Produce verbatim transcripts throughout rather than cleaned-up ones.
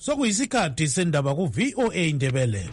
Sokuyisikhathi sendaba ku V O A Ndebele.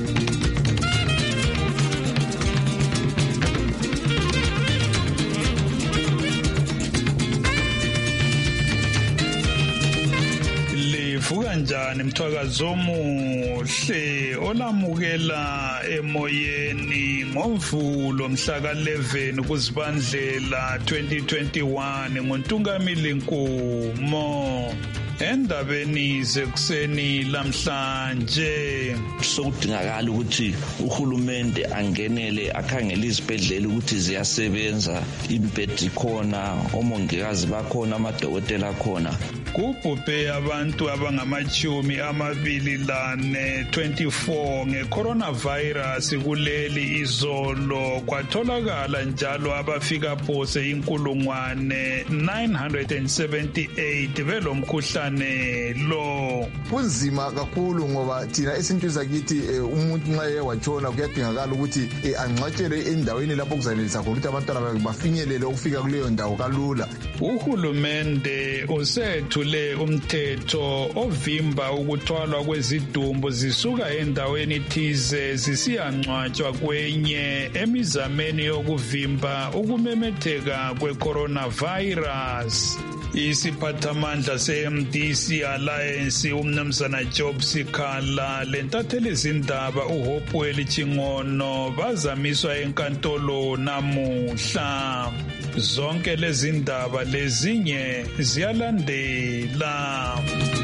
Livuka njani mthwakazi omuhle olamukela emoyeni ngoMvulo mhla ka eleven kuZibandlela twenty twenty-one ngoNtungamili Nkumo. Endabeni zekuseni lamhlanje sokudingakala ukuthi uhulumende angenele akhangele izibhedlela ukuthi ziyasebenza, impedi khona, omongikazi bakhona, amadokotela khona. Kubhubhe abantu abangamachumi amabili lane twenty-four nge-coronavirus kuleli izolo, kwatholakala njalo abafika phose inkulungwane nine hundred seventy-eight belomkhuhlane lo. Kunzima kakhulu ngoba thina esintwini sakithi umuntu nxa eye watshona kuyadingakala ukuthi angcwatshele endaweni lapho kuzayenelisa khona ukuthi abantwana bafinyelele ukufika kuleyo ndawo kalula. Uhulumende usethule umthetho ovimba ukuthwalwa kwezidumbu zisuka endaweni thize zisiyangcwatshwa kwenye emizameni yokuvimba ukumemetheka kwe-coronavirus. Isiphathamandla se-M D C Alliance umnumzana Job Sikhala lentatheli izindaba uHopewell Chingono bazamiswa enkantolo namuhla. Zonke lezi ndaba lezinye ziyalandela.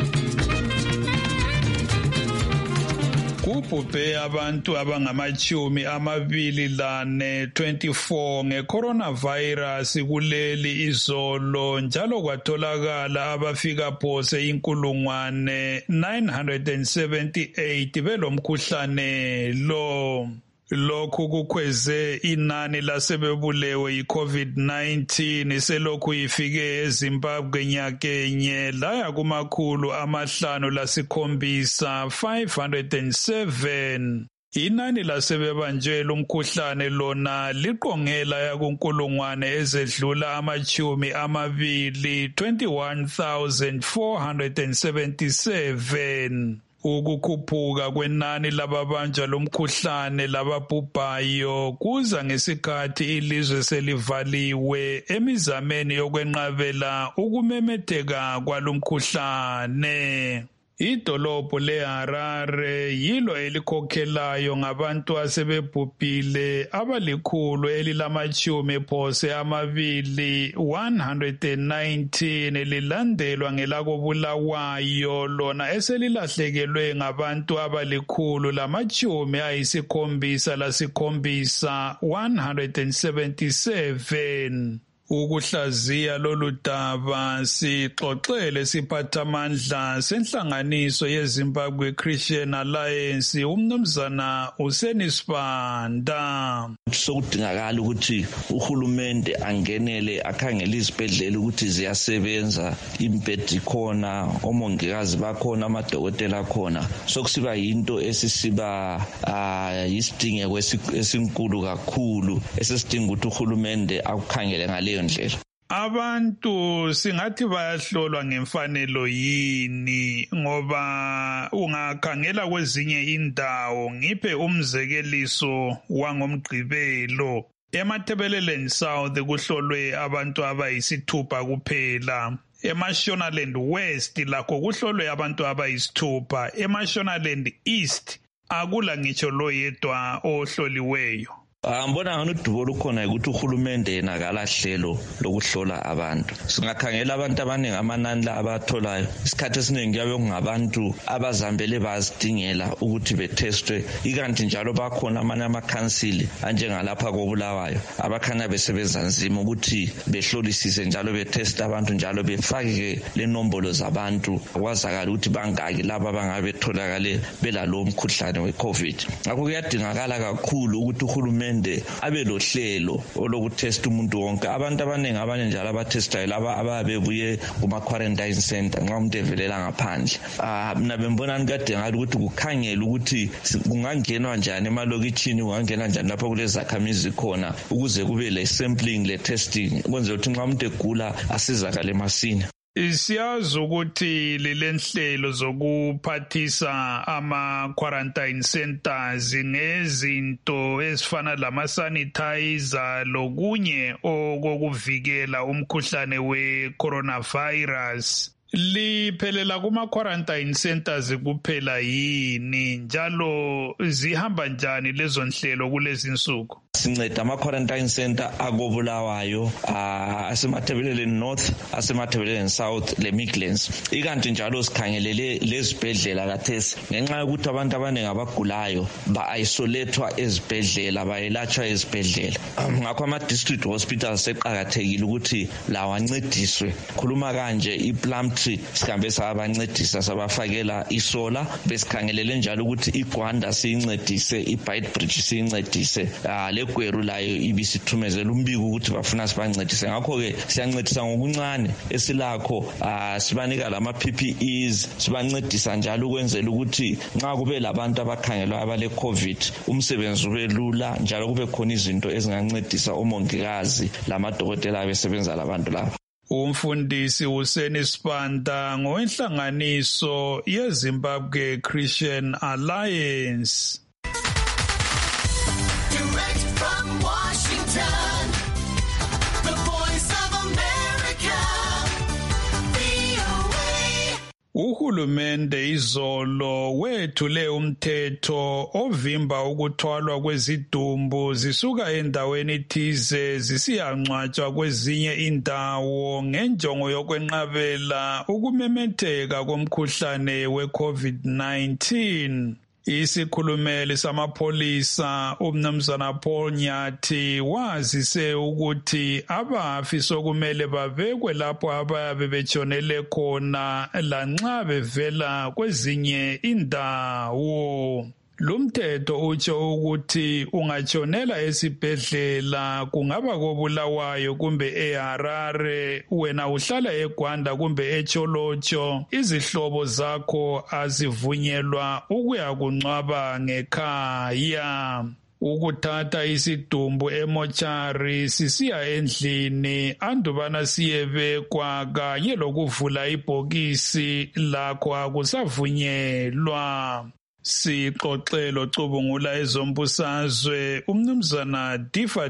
Kubhubhe abantu abangamachumi amabili lane twenty-four nge-coronavirus kuleli izolo, njalo kwatholakala abafika phose inkulungwane nine hundred seventy-eight belomkhuhlane lo. Lokhu kukhweze inani lasebebulewe yi-COVID nineteen selokhu ifike eZimbabwe nyakenye laya kumakhulu amahlanu lasikhombisa five hundred seven. Inani lasebebanjwe lumkhuhlane lona liqongela yakunkulungwane ezedlula amachumi amabili twenty-one thousand four hundred seventy-seven. Ukukhuphuka kwenani lababanjwa lomkhuhlane lababhubhayo kuza ngesikhathi ilizwe selivaliwe emizameni yokwenqabela ukumemetheka kwalomkhuhlane. Idolobho leHarare yilo elikhokhelayo ngabantu asebebhubhile abalikhulu elilamachumi phose amabili one hundred nineteen, lilandelwa ngelakobulawayo lona eselilahlekelwe ngabantu abalikhulu lamachumi ayisikhombisa lasikhombisa one hundred seventy-seven. Ukuhlaziya lolu daba sixoxele siphathamandla senhlanganiso yeZimbabwe Christian Alliance umnumzana uSenisibanda. Sokudingakala ukuthi uhulumende angenele akhangele izibhedlela ukuthi ziyasebenza, impedi khona, omongikazi bakhona, amadokotela khona. Sokusiba yinto esisiba isidingeko esinkulu kakhulu esesidinga ukuthi uhulumende akukhangele ngale ndlela. Abantu singathi bayahlolwa ngemfanelo yini, ngoba ungakhangela kwezinye indawo. Ngiphe umzekeliso wangomgqibelo. EMatabeleland South kuhlolwe abantu abayisithupha kuphela. EMashonaland West lakho kuhlolwe abantu abayisithupha. EMashonaland East akula ngitsho lo yedwa ohloliweyo. Ngibona ngani udubo lukhona ukuthi uhulumende yena akalahlelo lokuhlola abantu. Singakhangela abantu abaningi amanani la abatholayo. Isikhathi esiningi yabe kungabantu abazambele bazidingela ukuthi betestwe. Ikanti njalo bakhona amanye amakhansili anjengalapha koBulawayo abakhanya besebenza nzima ukuthi behlolisise njalo betesta abantu njalo befake le nombolo zabantu kwazakala ukuthi bangaki laba bangabe betholakale belalo mkhuhlane weCovid. Ngakho kuyadingakala kakhulu ukuthi uhulumende abe lohlelo olokutesta umuntu wonke. Abantu abaningi abanye njalo abatestayo laba ababebuye kuma quarantine center nxa umuntu evelela ngaphandle. Ah mina bembona nikade ngathi ukuthi kukhangela ukuthi kungangenwa njani emalokitshini, kungangenwa njani lapho kulezakhamizi khona ukuze kube le sampling le testing kwenze ukuthi nxa umuntu egula asizakale masinya. Siyazi ukuthi lilenhlelo zokuphathisa ama-quarantine centers ngezinto ezifana lama-sanitizer lokunye okokuvikela umkhuhlane we-coronavirus. Liphelela kuma-quarantine centers kuphela yini njalo zihamba njani lezo nhlelo kulezi nsuku? Sinceda ama-quarantine center akobulawayo asemathebeleleni north, asemathebeleleni south le Midlands. Ikanti njalo sikhangelele lezibhedlela kathesi ngenxa yokuthi abantu abaningi abagulayo ba-isolethwa ezibhedlela, bayelatshwa ezibhedlela. Ngakho ama-district hospitals seqakathekile ukuthi lawo ancediswe. Khuluma kanje iPlumtree sihambe sabancedisa sabafakela isola, besikhangelele njalo ukuthi iGwanda siyincedise, iBeitbridge siyincedise, le Gweru layo ibisithumezela umbiko ukuthi bafuna sibancedise. Ngakho-ke siyancedisa ngokuncane esilakho, sibanika lama-P P Es, sibancedisa njalo ukwenzela ukuthi nxa kube labantu abakhangelwa abale COVID umsebenzi ube lula, njalo kube khona izinto ezingancedisa omongikazi lamadokotela abesebenza labantu laba. Umfundisi Hussein Sibanda ngowenhlanganiso yeZimbabwe Christian Alliance. Uhulumende izolo wethule umthetho ovimba ukuthwalwa kwezidumbu zisuka endaweni thize zisiyangcwatshwa kwezinye indawo ngenjongo yokwenqabela ukumemetheka komkhuhlane we-COVID nineteen. Isikhulumeli samapholisa uMnumzana Paul Nyathi wazise ukuthi abafi sokumele babekwe lapho abayabe betshonele khona lanxa bevela kwezinye indawo. Lumthetho utsho ukuthi ungatshonela esibhedlela kungaba kobulawayo kumbe eHarare, wena uhlala eGwanda kumbe eCholotsho, izihlobo zakho azivunyelwa ukuya kungcwaba ngekhaya. Ukuthatha isidumbu emochari sisiya endlini andubana siyebekwa kanye lokuvula ibhokisi lakho akusavunyelwa. Sixoxelo cubungula ezombusazwe uMnumzana Difa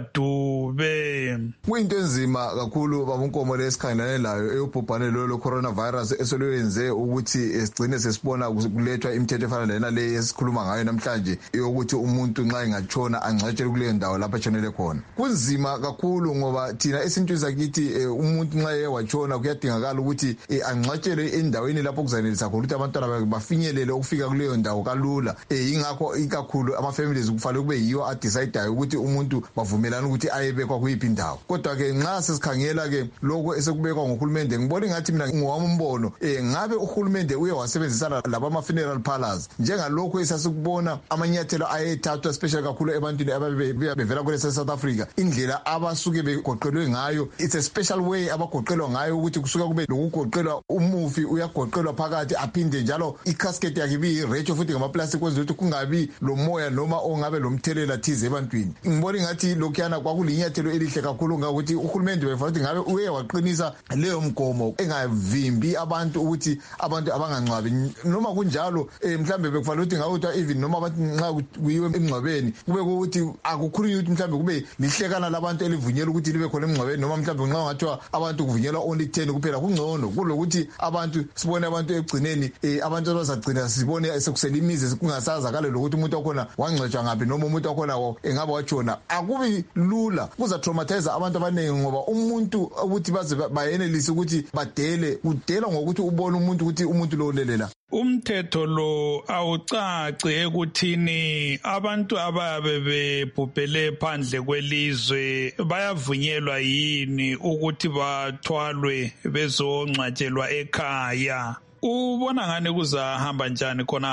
Dube. Kuyinto enzima kakhulu babunkomo lesikhangelane layo eyobhubhane lo coronavirus esolwenze ukuthi sigcine sesibona kulethwa imithetho efana lena le esikhuluma ngayo namhlanje yokuthi umuntu nxa engatshona angcwatshele kuleyo ndawo lapho etshonele khona. Kunzima kakhulu ngoba thina esintwini sakithi umuntu nxa ewatshona kuyadingakala ukuthi angcwatshele endaweni lapho kuzanelisa khona ukuthi abantwana bafinyelele ukufika kuleyo ndawo lula. Eh ingakho ikakhulu ama families kufanele kube yiyo adecideayo ukuthi umuntu bavumelana ukuthi ayebekwa kuyiphi indawo. Kodwa ke nxa sesikhangela ke lokho esekubekwa ngohulumende ngibona ngathi mina ngowami umbono eh ngabe uhulumende uye wasebenzisana laba ama funeral parlors njengalokho esasikubona amanyathelo ayethathwa especially kakhulu ebantwini ababevela kule South Africa, indlela abasuke begoqelwe ngayo. It's a special way abagoqelwa ngayo ukuthi kusuka kube lokugoqelwa umufi uyagoqelwa phakathi aphinde njalo i-casket yakhe ibi retro futhi plastic kwenza ukuthi kungabi lo moya noma ongabe lomthelela thize ebantwini. Ngibona ngathi lokhuyana kwakulinyathelo elihle kakhulu ngokuthi uhulumende befanele ngabe uye waqinisa leyo mgomo engavimbi abantu ukuthi abantu abangangcwabi. Noma kunjalo mhlambe bekufanele ukuthi ngawuthi even noma abantu nxa kuyiwe emngcwabeni kube ukuthi akukhulunywa ukuthi mhlambe kube lihlekana labantu elivunyelwa ukuthi libe khona emngcwabeni, noma mhlambe nxa ngathiwa abantu kuvunyelwa only ten kuphela kungcono kulokuthi abantu sibone abantu egcineni abantu abazagcina sibone sekuselimize kungasazakala lokuthi umuntu wakhona wangcwetshwa ngaphi noma umuntu wakhona engaba watshona. Akubi lula, kuza traumatize abantu abaningi ngoba umuntu ukuthi baze bayenelise ukuthi badele kudela ngokuthi ubone umuntu ukuthi umuntu lo ulelela. Umthetho lo awucaci ekuthini abantu ababe bebhubhele phandle kwelizwe bayavunyelwa yini ukuthi bathwalwe bezongcwatshelwa ekhaya. Ubona ngani kuzahamba njani khonapho?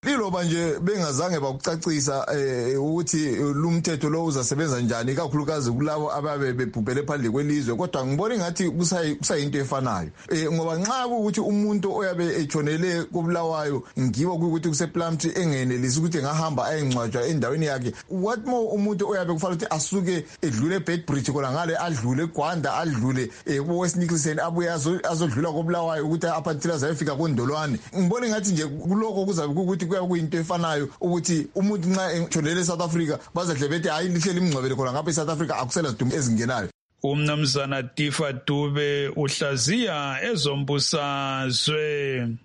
liloba nje bengazange bakucacisa ukuthi lumthetho lo uzasebenza njani kakhulukazi kulabo ababe bebhubhele phandle kwelizwe, kodwa ngibona ngathi kusayinto efanayo ngoba nxa ukuthi umuntu oyabe echonele kubulawayo ngibo ukuthi kusePlumtree engenelisi ukuthi ngahamba ayengcwatshwa endaweni yakhe, what more umuntu oyabe kufanele ukuthi asuke edlule eBedbridge kona ngale adlule eGwanda adlule eWest Nicholson abuye azodlula kubulawayo ukuthi aphanthila zayefika kuNdolwane. Ngibona ngathi nje kuloko kuzabe ukuthi kuya kuyinto efanayo ukuthi umuntu nxa echonele eSouth Africa bazadle bethi hayi lihleli imngcwabele khona ngapha eSouth Africa akusela sidumbu ezingenayo. Umnumzana Tifa Dube uhlaziya ezombusazwe.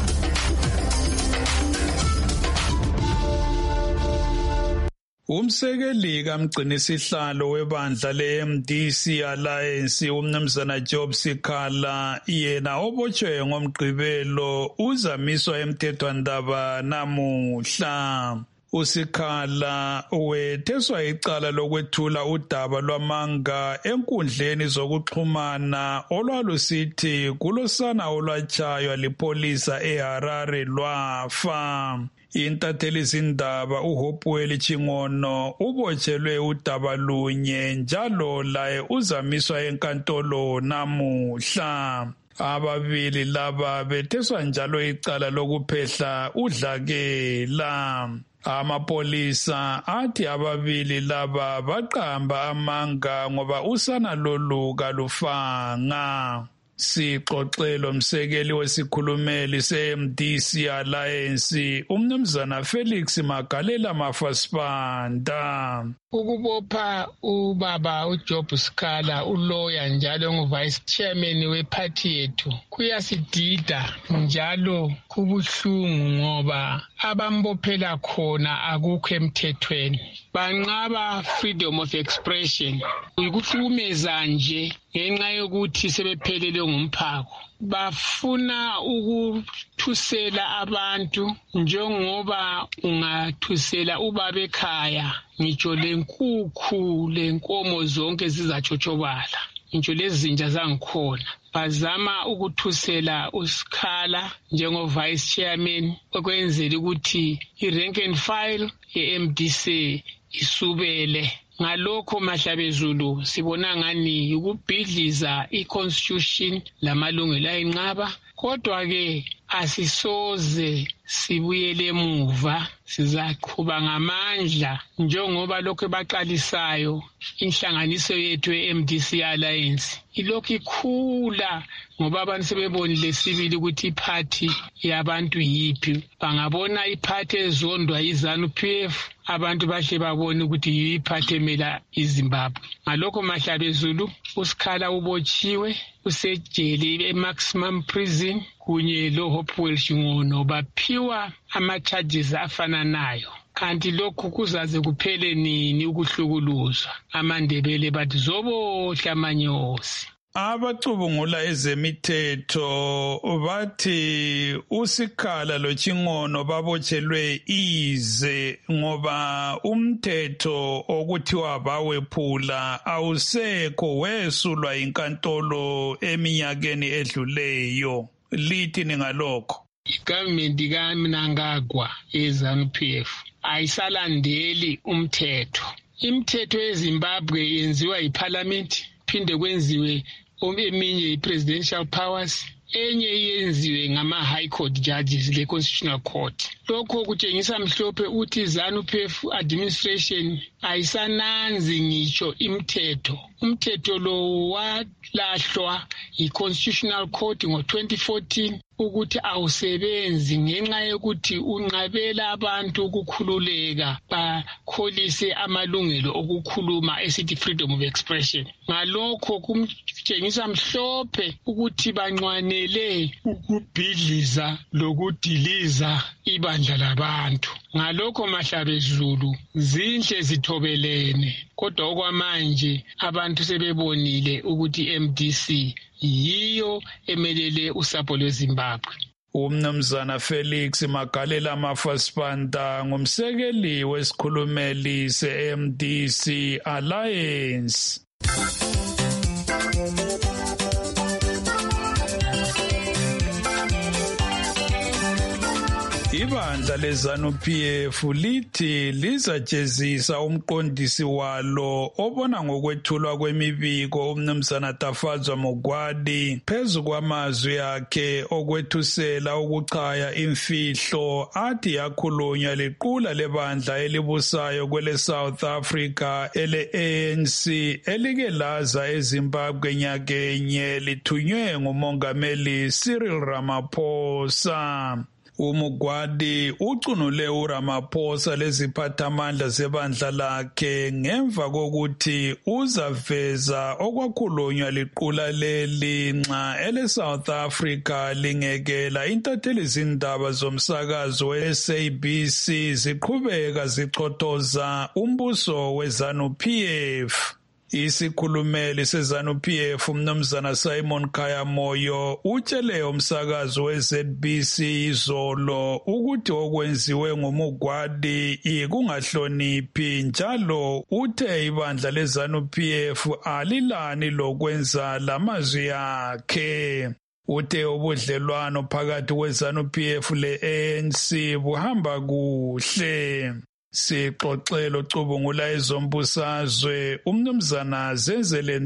Umsekeli kaMgcinisihlalo webandla le-M D C Alliance umnumzana Job Sikhala yena obotshwe ngoMgqibelo uzamiswa emthethwandaba namuhla. uSikhala wetheswa icala lokwethula udaba lwamanga enkundleni zokuxhumana olwalusithi kulosana olwatshaywa lipolisa eHarare lwafa. Intatheli zindaba uHopewell Chingono ubotshelwe udaba lunye njalo laye uzamiswa enkantolo namuhla. Ababili laba betheswa njalo icala lokuphehla udlakela. Amapolisa athi ababili laba baqamba amanga ngoba usana lolu kalufanga. Sixoxelo msekeli wesikhulumeli se-M D C Alliance umnumzana Felix Magalela Mafasipanda. Ukubopha ubaba uJob Sikhala uloya njalo ngu-vice chairman weparty yethu kuyasidida njalo kubuhlungu ngoba abambophela khona akukho emthethweni. Banqaba freedom of expression, ukuhlukumeza nje ngenxa yokuthi sebephelele ngumphako. Bafuna ukuthusela abantu njengoba ungathusela ubaba ekhaya, ngitsho lenkukhu lenkomo zonke zizatshotshobala, ngitsho lezinja zangikhona. Bazama ukuthusela uSikhala njengo-vice chairman okwenzela ukuthi i-rank and file ye-M D C isubele. Ngalokho Mahlabezulu sibona ngani ukubhidliza i-constitution lamalungelo ayinqaba, kodwa ke asisoze sibuyele emuva, sizaqhuba ngamandla njengoba lokho baqalisayo. Inhlanganiso yethu ye-M D C Alliance ilokhu ikhula ngoba abantu sebebonile sibili ukuthi iphathi yabantu yiphi. Bangabona iphathi ezondwa yiZANU P F, abantu bahle babone ukuthi yiphathi emela iZimbabwe. Ngalokho Mahlabezulu uSikhala ubotshiwe usejele e-maximum prison kunye loHopewell Chingono baphiwa ama-charges afananayo. Kanti lokhu kuzaze kuphele nini ukuhlukuluzwa? AmaNdebele bathi zobohla amanyosi. Abacubungula ezemithetho bathi uSikhala loChingono babotshelwe ize ngoba umthetho okuthiwa bawephula awusekho wesulwa inkantolo eminyakeni edluleyo. Lithi ningalokho? Igovernment kaMnangagwa yeZANU P F ayisalandeli umthetho. Imithetho yeZimbabwe yenziwa yiParliament, phinde kwenziwe eminye i-presidential powers, enye yenziwe ngama-high court judges le-constitutional court. Lokho kutshengisa mhlophe uthi ZANU P F administration ayisananzi ngitsho imithetho. Umthetho lo walahlwa yi-constitutional court ngo-twenty fourteen ukuthi awusebenzi ngenxa yokuthi unqabela abantu ukukhululeka bakholise amalungelo okukhuluma esithi freedom of expression. Ngalokho kumtshengisa mhlophe ukuthi banqwanele ukubhidliza lokudiliza ibandla labantu. Ngalokho Mahlabezulu zinhle zithobelene, kodwa okwamanje abantu sebebonile ukuthi i-M D C yiyo emelele usapho lweZimbabwe. Umnumzana Felix Magalela Mafasipanda ngumsekeli wesikhulumeli se-M D C Alliance. Ibandla leZANU-P F lithi lizajezisa umqondisi walo obona ngokwethulwa kwemibiko umnumzana Tafadzwa Mugwadi phezu kwamazwi akhe okwethusela ukuchaya imfihlo athi yakhulunywa liqula lebandla elibusayo kwele South Africa ele-A N C elike laza eZimbabwe nyakenye lithunywe ngumongameli Cyril Ramaphosa. uMugwadi ucunule uRamaphosa leziphathamandla zebandla lakhe ngemva kokuthi uzaveza okwakhulunywa liqula leli nxa ele South Africa lingekela intatheli zindaba zomsakazo we-S A B C ziqhubeka zichothoza umbuso weZANU-P F. Isikhulumeli seZANU-P F umnumzana Simon Khayamoyo utshele umsakazo we-Z B C izolo ukuthi okwenziwe nguMugwadi ikungahloniphi njalo uthe ibandla leZANU-P F alilani lokwenza lamazwi akhe. Uthe ubudlelwano phakathi kweZANU-P F le-A N C buhamba kuhle. Sixoxelo cubungula ezombusazwe umnumzana Zenzele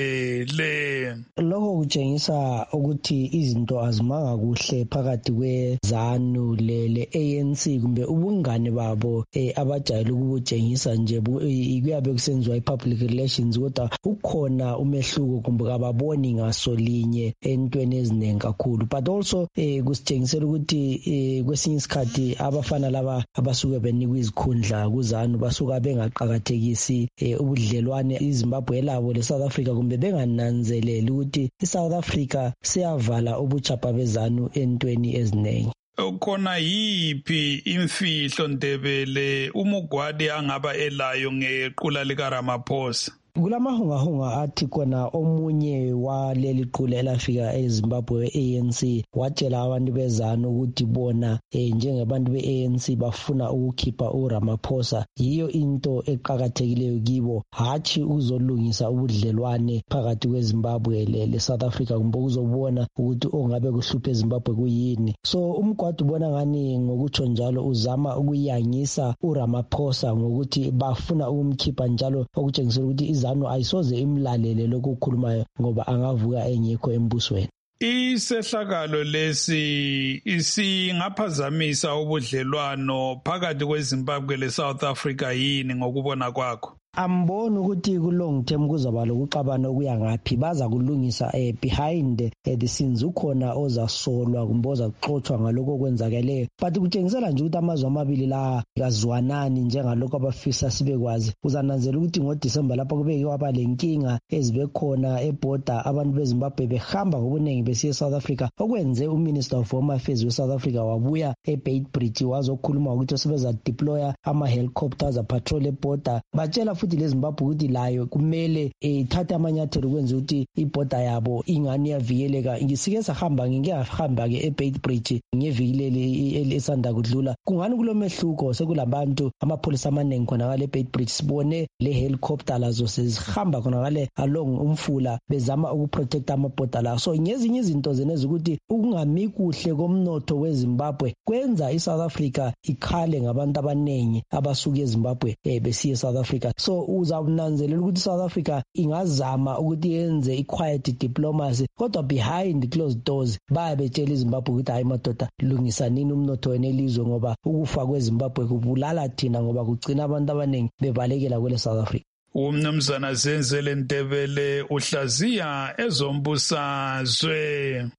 Ndebele. Lokho kutshengisa ukuthi izinto azimanga kuhle phakathi kweZANU le-A N C kumbe ubungane babo eh, abajayele ukubutshengisa nje kuyabe kusenziwa i-public relations kodwa ukhona umehluko kumbe kababoni ngaso linye entweni eziningi kakhulu. But also eh, kusitshengisela ukuthi eh, kwesinye isikhathi abafana laba abasuke benikwa izikhundla ndla kuZANU basuka bengaqhakathekisi eh, ubudlelwane iZimbabwe elabo leSouth Africa kumbe bengananzeleli ukuthi iSouth Africa siyavala ubuchapha beZANU entweni eziningi. Khona yiphi imfihlo Ndebele uMugwadi angaba elayo ngequla lika Ramaphosa? Kulamahungahunga athi khona omunye waleli qula elafika eZimbabwe e-A N C watshela abantu beZANU ukuthi bona eh, njengabantu be-A N C bafuna ukukhipha uRamaphosa yiyo into eqhakathekileyo kibo hathi uzolungisa ubudlelwane phakathi kweZimbabwe le-South Africa kumbe uzobona ukuthi ongabe kuhluphe eZimbabwe kuyini. So uMgwadi ubona ngani ngokutsho njalo uzama ukuyangisa uRamaphosa ngokuthi bafuna ukumkhipha njalo okutshengisa ukuthi iZANU ayisoze imlalele lokukhulumayo ngoba angavuka engekho embusweni. Isehlakalo lesi isingaphazamisa ubudlelwano phakathi kweZimbabwe leSouth Africa yini ngokubona kwakho? Ambona ukuthi ku long term kuzaba lokuxabana okuya ngaphi baza kulungisa eh, behind eh, the scenes ukhona ozasolwa kumbe ozaxoxwa ngaloko kwenzakeleyo but kutshengisela nje ukuthi amazwe amabili la kazwanani njengaloko abafisa sibekwazi. Uzananzela ukuthi ngoDisemba lapha kubeke kwaba lenkinga ezibe khona eborder abantu beZimbabwe behamba ngobunengi besiya eSouth Africa okwenze uMinister of Home Affairs weSouth Africa wabuya eBeitbridge wazokhuluma ukuthi sebeza deploya ama helicopters a patrol eborder batshela futhi leZimbabwe ukuthi layo kumele ithathe amanyathelo ukwenza ukuthi iborder yabo ingani yavikeleka. Ngisike sahamba ngingehamba ke eBeitbridge ngevikilele esanda kudlula kungani kulomehluko sekulabantu amapholisa amanengi khona ngale eBeitbridge sibone le helicopter lazo sezihamba khona ngale along umfula bezama ukuprotect amaborder la. So ngezinye izinto zeneza ukuthi ukungami kuhle komnotho weZimbabwe kwenza iSouth Africa ikhale ngabantu abanengi abasuka eZimbabwe eh, besiya eSouth Africa. So uzawunanzelela ukuthi South Africa ingazama ukuthi yenze i-quiet diplomacy kodwa behind closed doors bayabetshela iZimbabwe ukuthi hayi madoda lungisa nini umnotho wenelizwe ngoba ukufa kweZimbabwe kubulala thina ngoba kugcina abantu abanengi bebalekela kwele South Africa. Umnumzana Zenzele Ndebele uhlaziya ezombusazwe.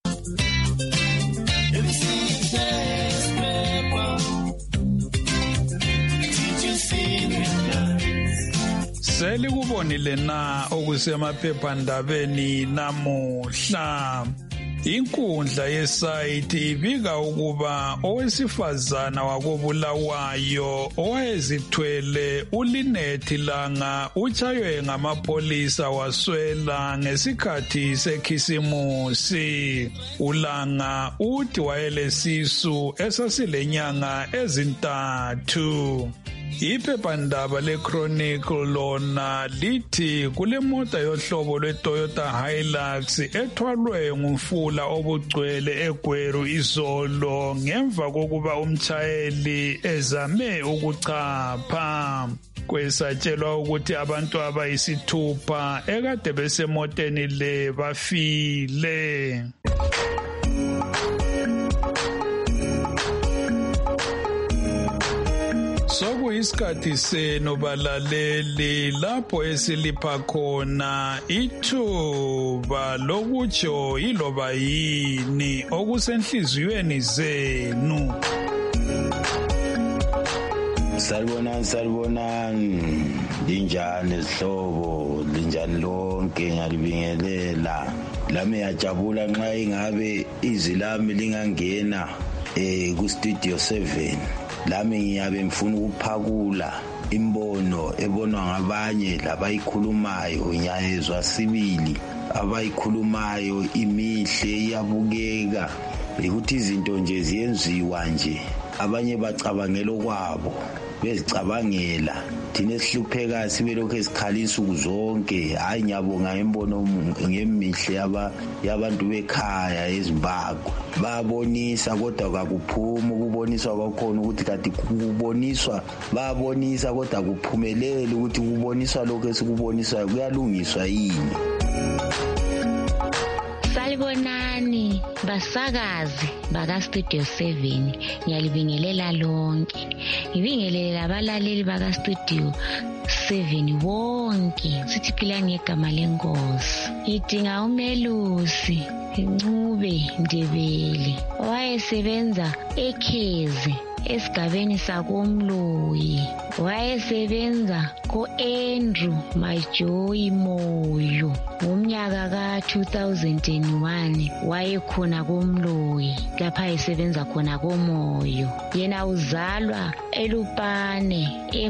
Selikubonile na okusemaphephandabeni namuhla. Inkundla yesayithi ibika ukuba owesifazana wakobulawayo owayezithwele uLinethi Langa utshaywe ngamapolisa waswela ngesikhathi sekhisimusi. uLanga uthi wayelesisu esasilenyanga ezintathu. Iphephandaba leChronicle lona lithi kule mota yohlobo lweToyota Hilux ethwalwe ngumfula obugcwele eGweru izolo ngemva kokuba umtshayeli ezame ukuchapha. Kwesatshelwa ukuthi abantu abayisithupha ekade besemoteni le bafile. Sokuyisikhathi senu balaleli lapho esilipha khona ithuba lokutsho yiloba yini okusenhliziyweni zenu. Salibonani salibonani linjani izihlobo linjani lonke ngiyalibingelela lami yajabula nxa ingabe izilami lingangena eh ku studio seven lami ngiyabe ngifuna ukuphakula imbono ebonwa ngabanye labayikhulumayo ngiyayezwa sibili abayikhulumayo imihle iyabukeka ukuthi izinto nje ziyenziwa nje abanye bacabangela kwabo bezicabangela thina esihlupheka sibe lokho esikhalisa ukuzonke hayi ngiyabonga imbono ngemihle yaba yabantu bekhaya eZimbabwe babonisa kodwa kakuphuma ukuboniswa kwakhona ukuthi kati kuboniswa babonisa kodwa kuphumelele ukuthi kuboniswa lokho esikuboniswa kuyalungiswa yini. Salibonani basakazi baka Studio seven ngiyalibingelela lonke ngibingelela abalaleli baka Studio seven bonke sithi philani ngegama lenkosi ngidinga umelusi Ncube Ndebele wayesebenza eKhezi esigabeni sakomloyi wayesebenza ko-Andrew Majoyi Moyo ngomnyaka ka two thousand one wayekhona komloyi lapha esebenza khona komoyo yena uzalwa eLupane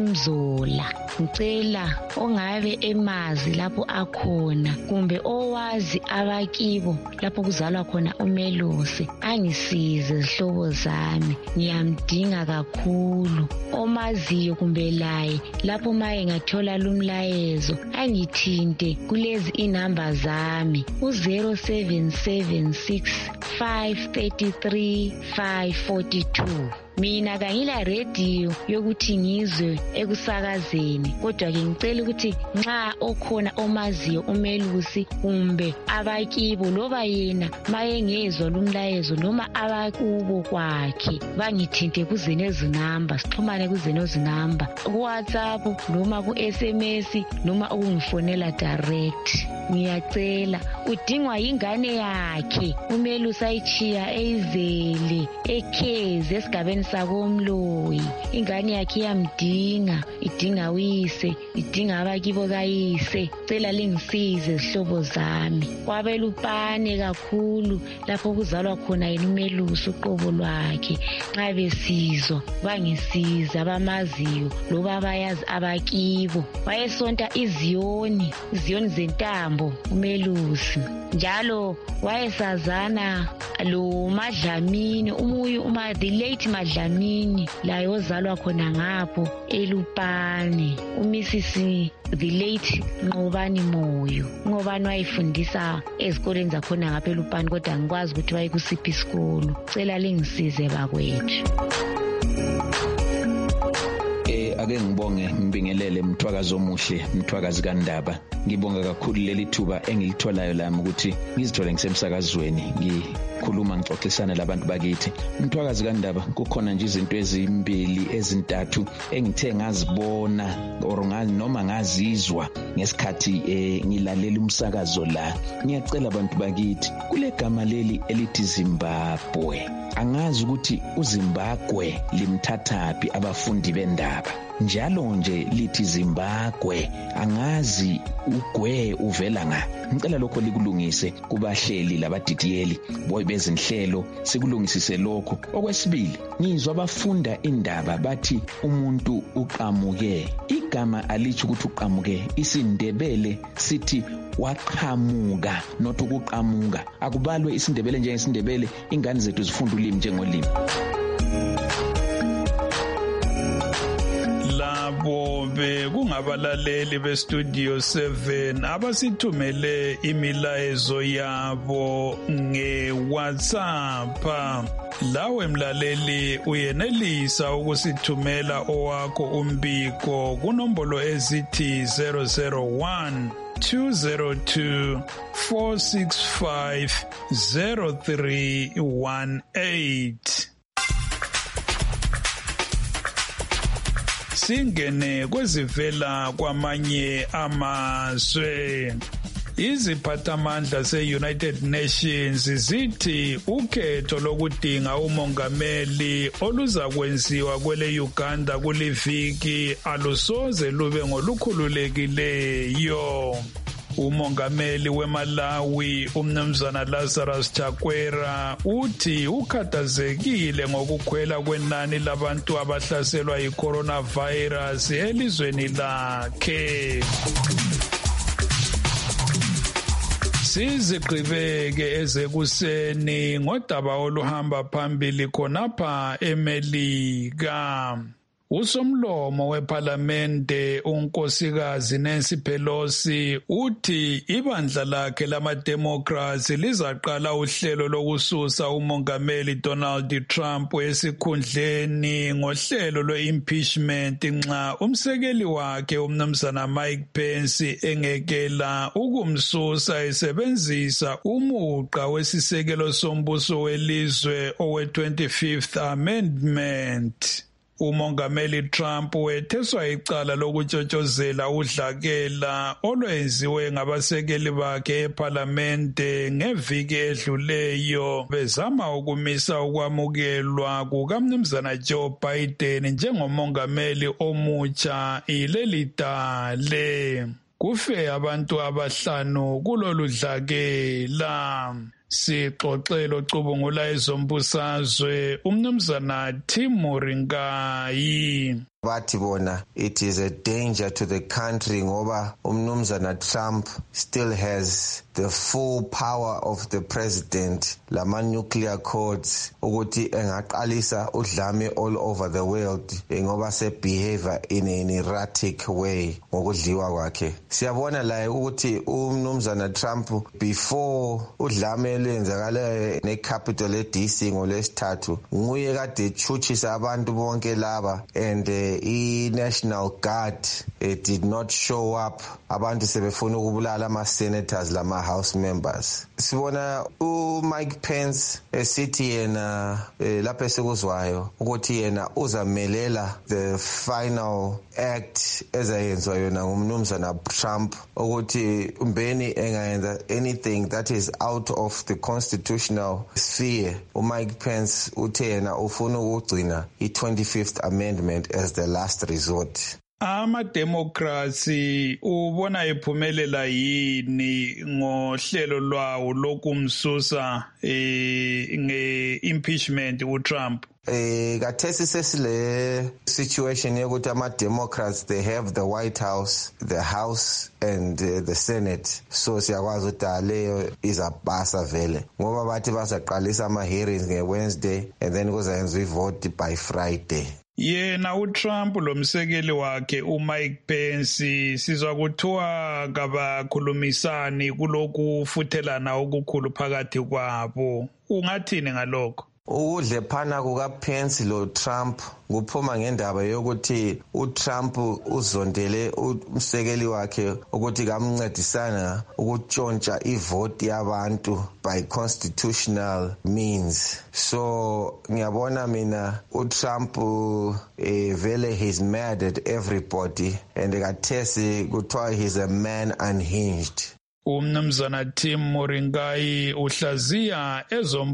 eMzola ngicela ongabe emazi lapho akhona kumbe owazi abakibo lapho kuzalwa khona umelusi angisize izihlobo zami ngiyamdinga kakhulu omaziyo kumbe laye lapho maye ngathola lumlayezo angithinte kulezi inamba zami u zero seven seven six five three three five four two. Mina kangila radio yokuthi ngizwe ekusakazeni kodwa ke ngicela ukuthi nxa okhona omaziyo umelusi kumbe abakibo loba yena mayengezwa lumlayezo noma abakubo kwakhe bangithinte kuzenezo number sixhumane kuzenezo number ku WhatsApp noma ku S M S noma ukungifonela direct. Ngiyacela udingwa ingane yakhe umelusi ayichiya eyizele eKhezi esigabeni sakomloyi ingane yakhe iyamdinga idinga uyise idinga abakibo kayise cela lingisize izihlobo zami kwabeLupane kakhulu lapho kuzalwa khona yena umelusi uqobo lwakhe nxa besizwa bangisiza abamaziyo loba abayazi abakibo wayesonta iziyoni iziyoni zentambo umelusi njalo wayesazana lo Madlamini umuyi uma the late Madlamini la yozalwa khona ngapho eLupane uMisisi the late Nqobani Moyo. Nqobani wayifundisa ezikoleni zakhona ngapha eLupane kodwa ngikwazi ukuthi wayekusiphi isikolo cela lingisize bakwethu. Ake ngibonge ngibingelele Mthwakazi omuhle Mthwakazi kaNdaba ngibonga kakhulu leli thuba engilitholayo lami ukuthi ngizithole ngisemsakazweni ngikhuluma ngixoxisana labantu bakithi. Mthwakazi kaNdaba kukhona nje izinto ezimbili ezintathu engithe ngazibona or ngazi noma ngazizwa ngesikhathi eh, ngilalela umsakazo la. Ngiyacela abantu bakithi kule gama leli elithi Zimbabwe angazi ukuthi uZimbabwe limthathapi abafundi bendaba njalo nje lithi Zimbabwe angazi ugwe uvela nga. Ngicela lokho likulungise kubahleli labadidiyeli boy bezinhlelo sikulungisise lokho. Okwesibili ngizwa abafunda indaba bathi umuntu uqamuke. Igama alithi ukuthi uqamuke isiNdebele sithi waqhamuka not ukuqamuka akubalwe isiNdebele njengesindebele ingane zethu zifunda ulimi njengolimi. La labo bekungabalaleli bestudio seven abasithumele imilayezo yabo nge-WhatsApp. Lawe mlaleli uyenelisa ukusithumela owakho umbiko kunombolo ezithi zero zero one two zero two four six five zero three one eight. Singene kwezivela kwamanye amazwe. Iziphathamandla se-United Nations zithi ukhetho lokudinga umongameli oluzakwenziwa kwele Uganda kuliviki alusoze lube ngolukhululekileyo. Umongameli weMalawi umnumzana Lazarus Chakwera uthi ukhathazekile ngokukhwela kwenani labantu abahlaselwa yi-coronavirus elizweni lakhe. Sizigqibeke ezekuseni ngodaba oluhamba phambili khonapha eMelika. Usomlomo wePhalamende unkosikazi Nancy Pelosi uthi ibandla lakhe lama-Democrats lizaqala uhlelo lokususa umongameli Donald Trump esikhundleni ngohlelo lwe-impeachment nxa umsekeli wakhe umnumzana Mike Pence engekela ukumsusa esebenzisa umuqa wesisekelo sombuso welizwe owe-twenty-fifth Amendment. Umongameli Trump wetheswa icala lokutshotshozela udlakela olwenziwe ngabasekeli bakhe ePhalamende ngeviki edluleyo bezama ukumisa ukwamukelwa kukamnumzana Joe Biden njengomongameli omutsha ileli dale. Kufe abantu abahlanu kulolu dlakela. Sixoxela ocubungula ezombusazwe umnumzana Tim Moringai. Bathi bona it is a danger to the country ngoba umnumzana Trump still has the full power of the president, lama nuclear codes ukuthi engaqalisa udlame all over the world ngoba se behavior in an erratic way ngokudliwa kwakhe. Siyabona la ukuthi umnumzana Trump before udlame lenzakala ne capital e D C ngolesithathu nguye kade chuchisa abantu bonke laba and uh, i-National Guard it did not show up. Abantu sebefuna ukubulala ama-senators lama-house members. Sibona uMike Pence esithi yena lapho esikuzwayo ukuthi yena uzamelela the final act ezayenzwa yona ngumnumzana Trump ukuthi umbeni engayenza anything that is out of the constitutional sphere. uMike Pence uthe yena ufuna ukugcina i-twenty-fifth Amendment as the last resort. Ama-Democrats ubona ephumelela yini ngohlelo lwawo lokumsusa eh, nge-impeachment uTrump? Eh kathesi sesile situation yokuthi ama-Democrats they have the White House, the House and uh, the Senate. So siyakwazi ukuthi leyo izabasa vele ngoba bathi bazaqalisa ama-hearings nge-Wednesday and then kuzayenza i-vote by Friday. Yena uTrump lomsekeli wakhe uMike Pence sizwa kuthiwa kabakhulumisani kulokhu futhelana okukhulu phakathi kwabo. Ungathini ngalokho? Ukudlephana kukaPence lo Trump kuphuma ngendaba yokuthi uTrump uzondele umsekeli wakhe ukuthi kamncedisana ukutshontsha ivoti yabantu by constitutional means. So ngiyabona mina uTrump eh, vele he's mad at everybody and kathesi kuthiwa he's a man unhinged. Umnumzana Tim Moringai uhlaziya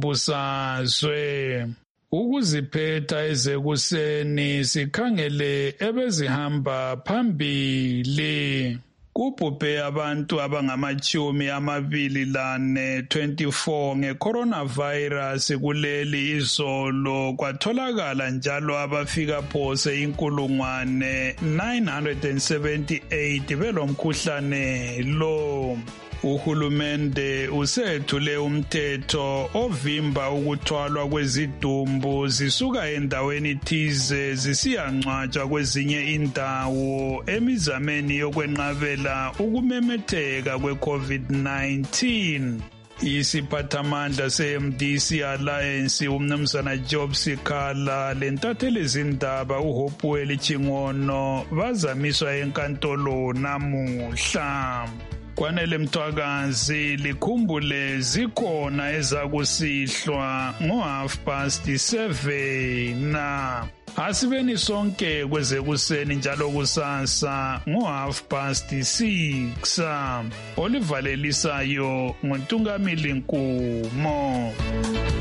ezombusazwe. Ukuziphetha ezekuseni sikhangele ebezihamba phambili. Kubhubhe abantu abangamachumi amabili lane twenty-four nge-coronavirus kuleli izolo kwatholakala njalo abafika phose inkulungwane nine hundred seventy-eight belomkhuhlane lo. Uhulumende usethule umthetho ovimba ukuthwalwa kwezidumbu zisuka endaweni thize zisiyangcwatshwa kwezinye indawo emizameni yokwenqabela ukumemetheka kwe-COVID nineteen. Isiphathamandla se-M D C Alliance umnumzana Job Sikhala lentatheli zindaba uHopewell Chingono bazamiswa enkantolo namuhla. Kwanele Mthwakazi likhumbule zikhona ezakusihlwa ngo half past seven na asibeni sonke kwezekuseni njalo kusasa ngo half past six. Olivalelisayo nguNtungamili Nkumo.